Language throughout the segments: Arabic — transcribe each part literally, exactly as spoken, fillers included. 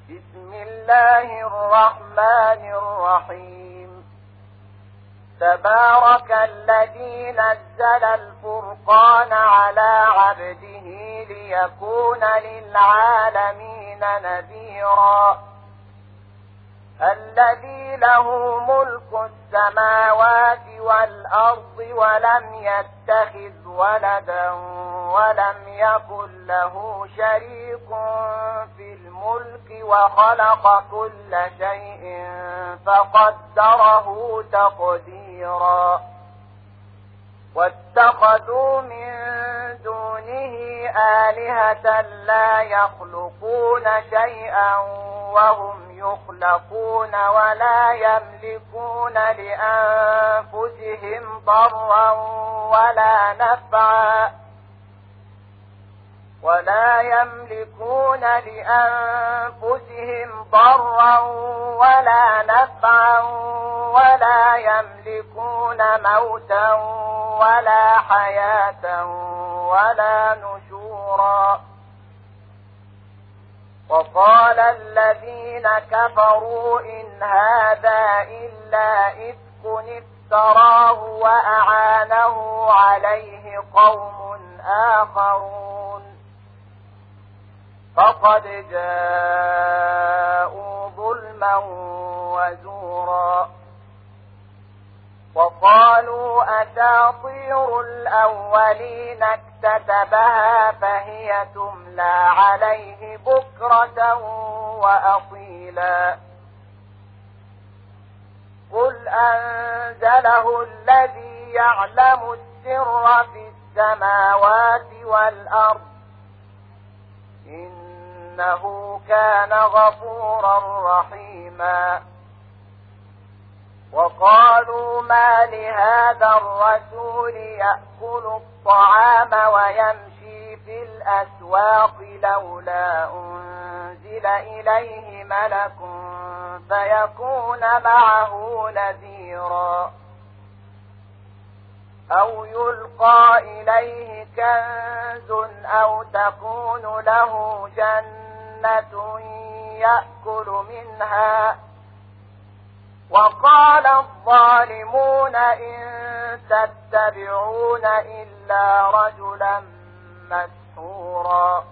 بسم الله الرحمن الرحيم. تبارك الذي نزل الفرقان على عبده ليكون للعالمين نذيرا. الذي له ملك السماوات والأرض ولم يتخذ ولدا ولم يكن له شريك في الملك وخلق كل شيء فقدره تقديرا. واتخذوا من دونه آلهة لا يخلقون شيئا وهم يخلقون ولا يملكون لأنفسهم ضرا ولا نفعا ولا يملكون لأنفسهم ضرا ولا نفعا ولا يملكون موتا ولا حياة ولا نشورا. وقال الذين كفروا إن هذا إلا إفك افتراه وأعانه عليه قوم آخرون فقد جاءوا ظلما وزورا. وقالوا أساطير الأولين اكتتبها فهي تملى عليه بكرة وأصيلا. قل أنزله الذي يعلم السر في السماوات والأرض إنه كان غفورا رحيما. وقالوا ما لهذا الرسول يأكل الطعام ويمشي في الأسواق لولا أنزل إليه ملك فيكون معه نذيرا. أو يلقى إليه كنز أو تكون له جنة يأكل منها. وقال الظالمون إن تتبعون إلا رجلا مسحورا.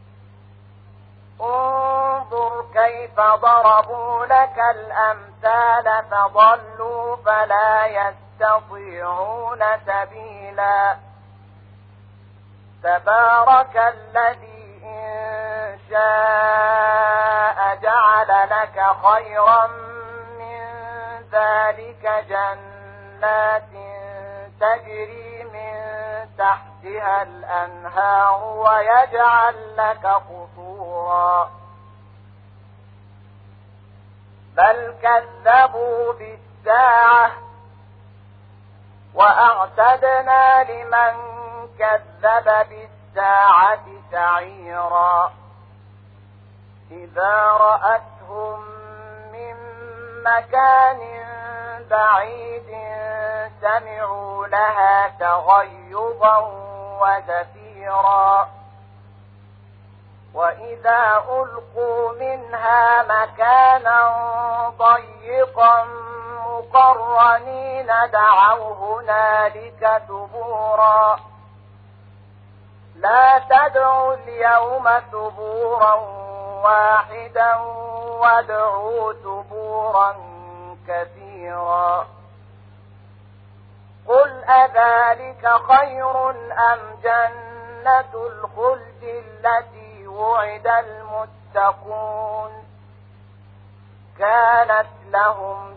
انظر كيف ضربوا لك الأمثال فضلوا فلا يستطيعون سبيلا. تبارك الذي إن شاء جعل لك خيرا ذلك جنات تجري من تحتها الأنهار ويجعل لك قصورا. بل كذبوا بالساعة وأعتدنا لمن كذب بالساعة سعيرا. إذا رأتهم مكان بعيد سمعوا لها تغيظا وزفيرا. وإذا ألقوا منها مكانا ضيقا مقرنين دعوا هنالك ثبورا. لا تدعوا اليوم ثبورا واحدا وادعوا ثبورا كثيرا. قل أذلك خير أم جنة الخلد التي وعد المتقون كانت لهم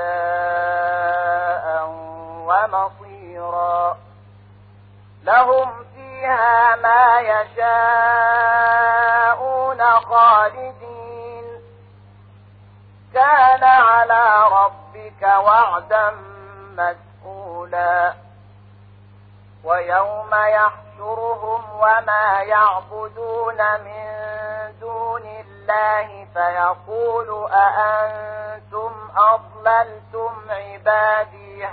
جزاء ومصيرا. لهم فيها ما يشاءون خالدين كان على ربك وعدا مسئولا. ويوم يحشرهم وما يعبدون من دون الله فيقول أأنتم أضللتم عبادي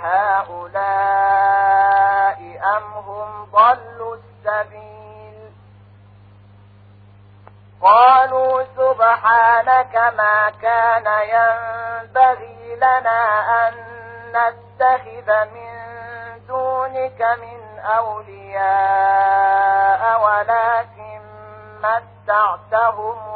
هؤلاء أم هم ضلوا السبيل. قالوا سبحانك سبحانك ما كان ينبغي لنا أن نتخذ من دونك من أولياء ولكن متعتهم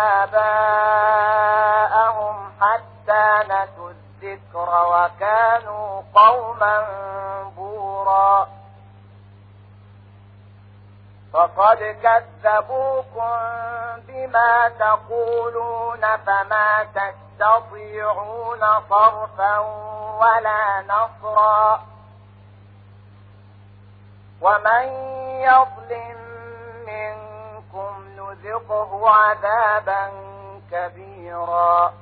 وآباءهم حتى نسوا الذكر وكانوا قوما بورا فقد كذبوكم بما تقولون فما تستطيعون صرفا ولا نصرا ومن يظلم منكم نذقه عذابا كبيرا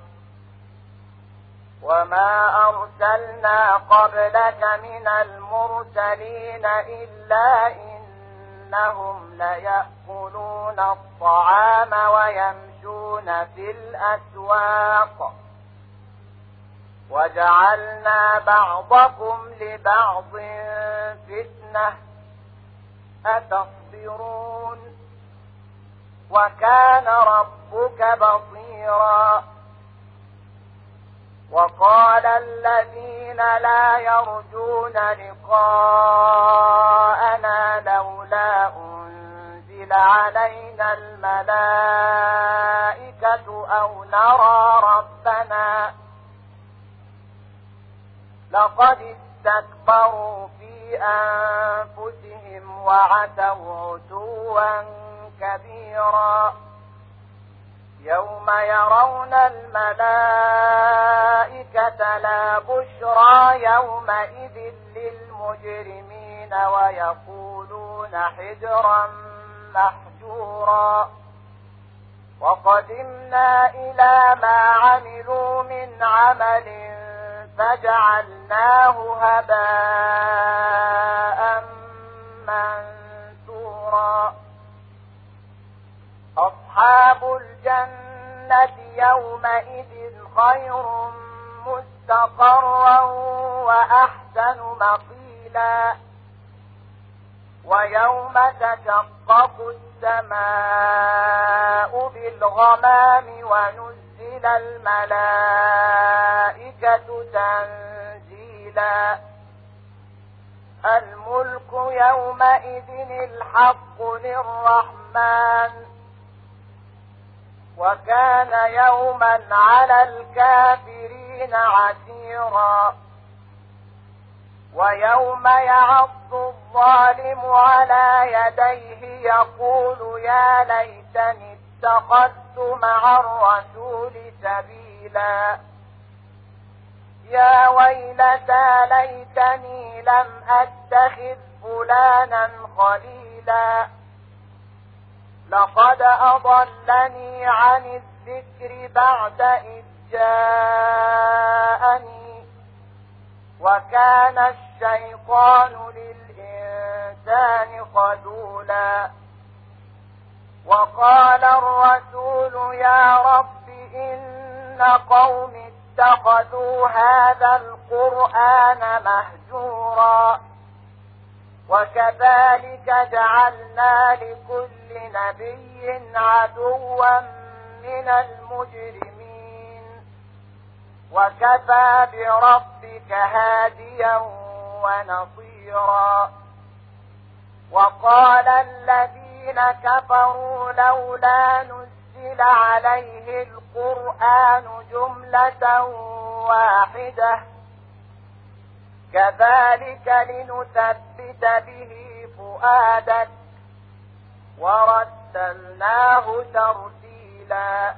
وما أرسلنا قبلك من المرسلين إلا إنهم ليأكلون الطعام ويمشون في الأسواق وجعلنا بعضكم لبعض فتنة أتصبرون وكان ربك بصيرا وقال الذين لا يرجون لقاءنا لولا أنزل علينا الملائكة أو نرى ربنا لقد استكبروا في أنفسهم وعتوا عتوا كبيرا يوم يرون الملائكة لا بشرى يومئذ للمجرمين ويقولون حجرا محجورا وقدمنا إلى ما عملوا من عمل فجعلناه هباء منثورا أصحاب الجنة يومئذ خير مستقرا وأحسن مقيلا ويوم تشقق السماء بالغمام ونزل الملائكة تنزيلا الملك يومئذ الحق للرحمن وكان يوما على الكافرين عسيرا ويوم يعض الظالم على يديه يقول يا ليتني اتخذت مع الرسول سبيلا يا ويلتى ليتني لم أتخذ فلانا خليلا لقد أضلني عن الذكر بعد إذ جاءني وكان الشيطان للإنسان خذولا وقال الرسول يا رب إن قوم اتخذوا هذا القرآن مهجورا وكذلك جعلنا لكل نبي عدوا من المجرمين وكفى بربك هاديا ونصيرا وقال الذين كفروا لولا نزل عليه القرآن جملة واحدة كذلك لنثبت به فؤادك ورتلناه ترتيلا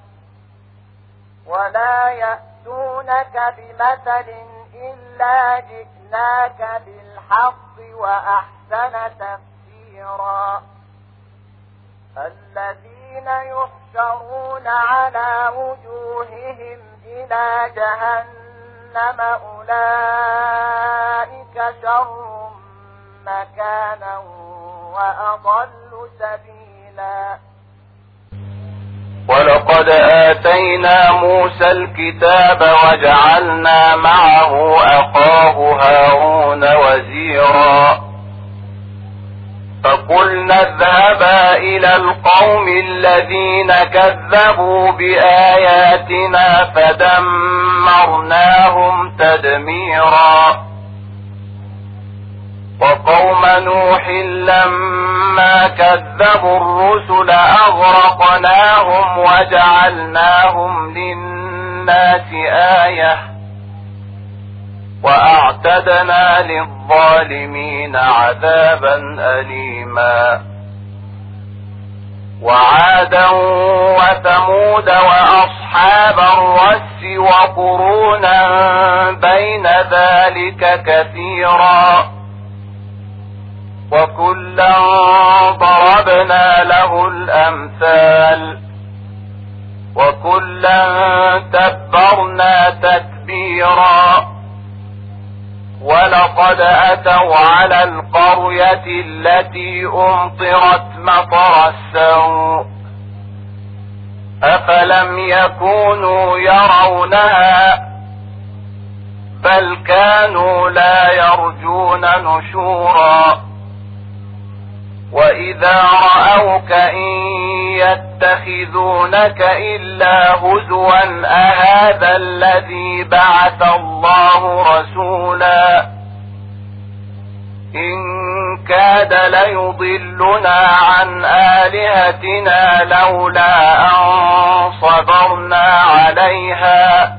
ولا يأتونك بمثل إلا جئناك بالحق وأحسن تفسيرا الذين يحشرون على وجوههم إلى جهنم أولئك شر مكانا وأضل سبيلا ولقد آتينا موسى الكتاب وجعلنا معه أخاه هارون وزيرا فقلنا اذهبا إلى القوم الذين كذبوا بآياتنا فدمرناهم تدميرا وقوم نوح لما كذبوا الرسل أغرقناهم وجعلناهم للناس آية وأعتدنا للظالمين عذابا أليما وعادا وثمود وأصحاب الرس وقرونا بين ذلك كثيرا وكلا ضربنا له الأمثال وكلا تبرنا تتبيرا ولقد أتوا على القرية التي أمطرت مطر السوء أفلم يكونوا يرونها بل كانوا لا يرجون نشورا وإذا رأوك إن يتخذونك إلا هزوا أهذا الذي بعث الله رسولا إن كاد ليضلنا عن آلهتنا لولا أن صبرنا عليها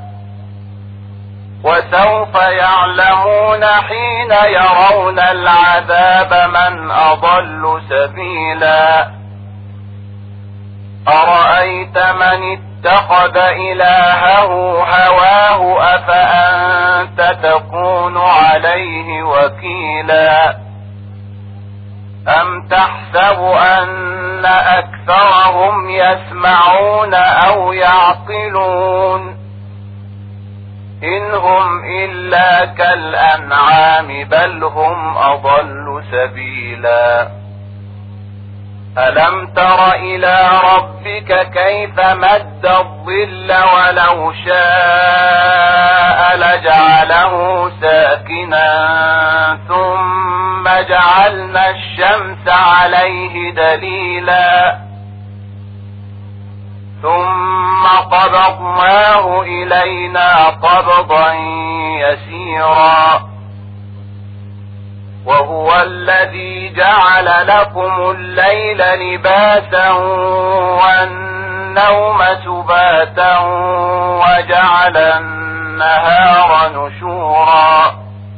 وسوف يعلمون حين يرون العذاب من أضل سبيلا أرأيت من اتخذ إلهه هواه أفأنت تكون عليه وكيلا أم تحسب أن أكثرهم يسمعون أو يعقلون إن هم إلا كالأنعام بل هم أضل سبيلا ألم تر إلى ربك كيف مد الظل ولو شاء لجعله ساكنا ثم جعلنا الشمس عليه دليلا ثم قبضناه إلينا قبضا يسيرا وهو الذي جعل لكم الليل لباسا والنوم سباتا وجعل النهار نشورا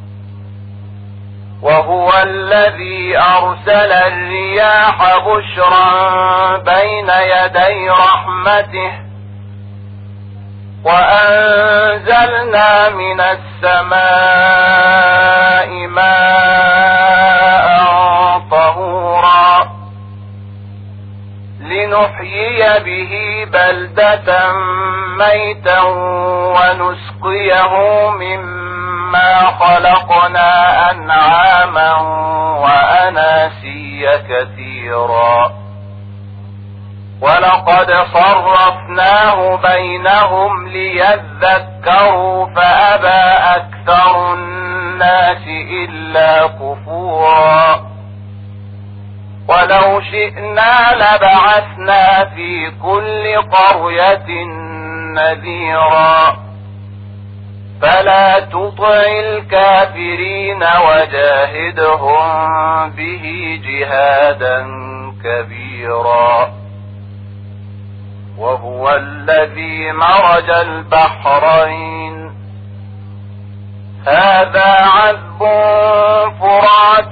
وهو الذي أرسل الرياح بشرا بين يدي رحمته وأنزلنا من السماء ماء طهورا لنحيي به بلدة ميتا ونسقيه مما خلقنا أنعاما وأناسيا كثيرا ولقد صرفناه بينهم ليذكروا فأبى أكثر الناس إلا كفورا ولو شئنا لبعثنا في كل قرية نذيرا فلا تطع الكافرين وجاهدهم به جهادا كبيرا وهو الذي مرج البحرين هذا عذب فرات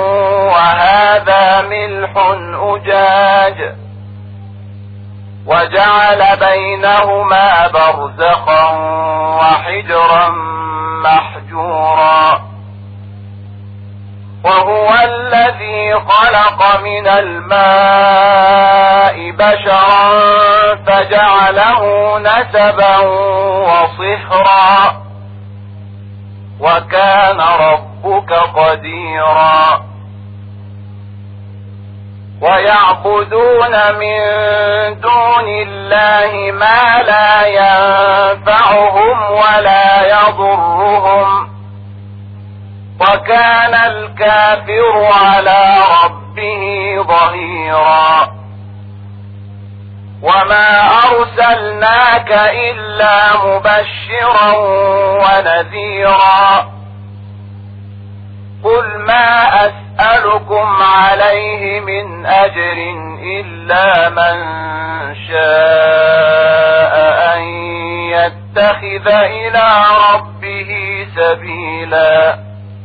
وهذا ملح أجاج وجعل بينهما برزخا وحجرا محجورا وهو الذي خلق من الماء بشرا فجعله نسبا وصهرا وكان ربك قديرا ويعبدون من دون الله ما لا ينفعهم ولا يضرهم وكان الكافر على ربه ظهيرا وما أرسلناك إلا مبشرا ونذيرا قل ما أسألكم عليه من أجر إلا من شاء أن يتخذ إلى ربه سبيلا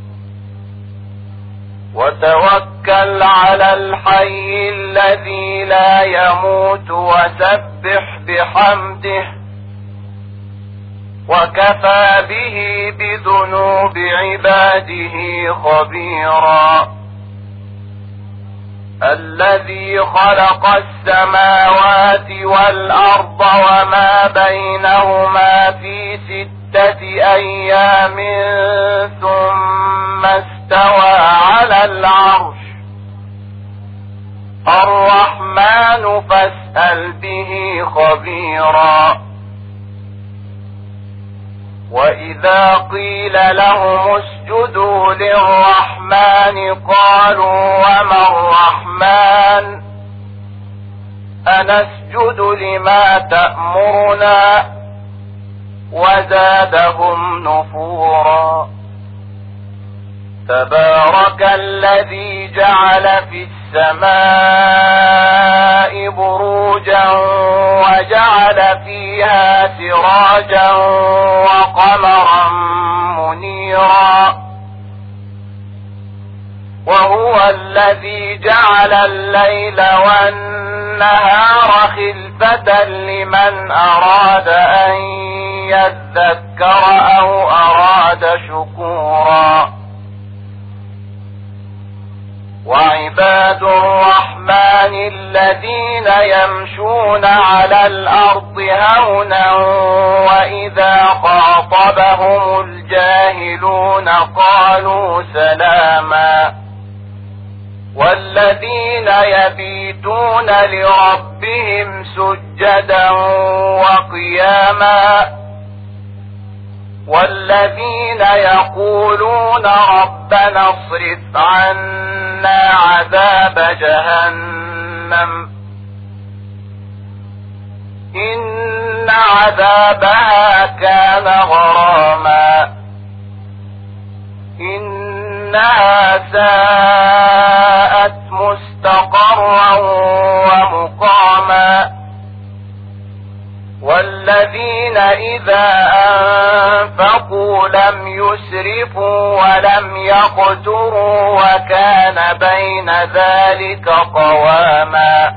وتوكل على الحي الذي لا يموت وسبح بحمده وكفى به بذنوب عباده خبيرا الذي خلق السماوات والأرض وما بينهما في ستة أيام ثم استوى على العرش الرحمن فاسأل به خبيرا وإذا قيل لهم اسجدوا للرحمن قالوا وما الرحمن أنسجد لما تأمرنا وزادهم نفورا تبارك الذي جعل في السماء بروجا وجعل فيها سراجا وقمرا منيرا وهو الذي جعل الليل والنهار خلفة لمن أراد أن يذكر أو أراد شكورا وعباد الرحمن الذين يمشون على الأرض هونا وإذا خاطبهم الجاهلون قالوا سلاما والذين يبيتون لربهم سجدا وقياما والذين يقولون ربنا اصرف عنا عذاب جهنم إن عذابها كان غراما إنها ساءت مستقرا ومقاما والذين إذا أنفقوا لم يسرفوا ولم يقتروا وكان بين ذلك قواما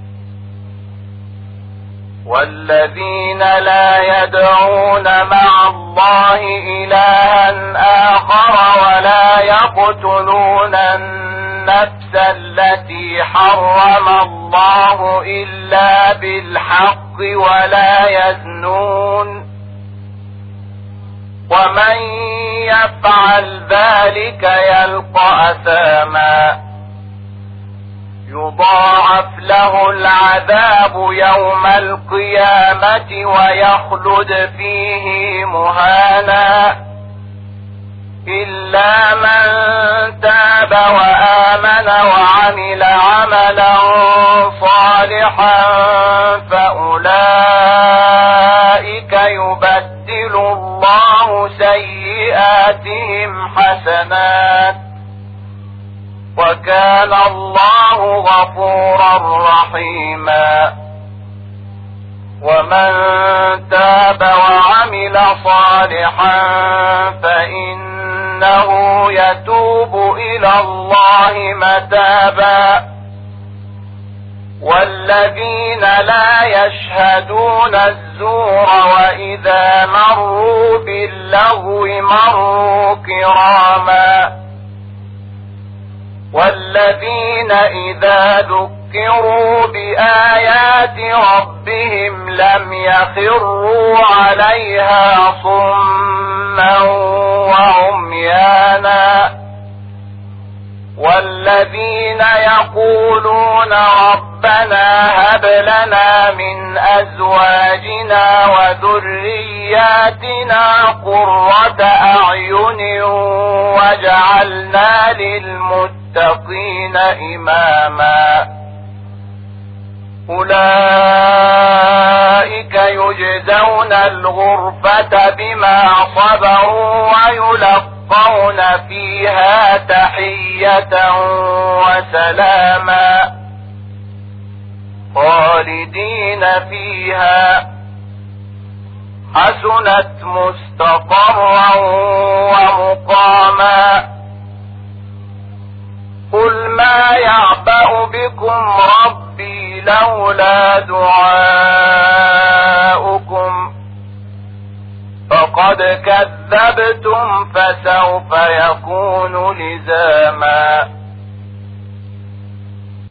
والذين لا يدعون مع الله إلها آخر ولا يقتلون النفس التي حرم الله إلا بالحق ولا يزنون ومن يفعل ذلك يلقى أثاما يضاعف له العذاب يوم القيامة ويخلد فيه مهانا إلا من تاب وآمن وعمل عملا صالحا فأولئك يبدل الله سيئاتهم حسنات وكان الله غفورا رحيما ومن تاب وعمل صالحا فإنه يتوب إلى الله متابا والذين لا يشهدون الزور وإذا مروا باللغو مروا كراما والذين إذا ذكروا بآيات ربهم لم يخروا عليها صما وعميانا والذين يقولون ربنا ربنا هب لنا من أزواجنا وذرياتنا قرة أعين واجعلنا للمتقين إماما أولئك يجزون الغرفة بما صبروا ويلقون فيها تحية وسلاما خالدين فيها حسنت مستقرا ومقاما قل ما يعبأ بكم ربي لولا دعاؤكم فقد كذبتم فسوف يكون لزاما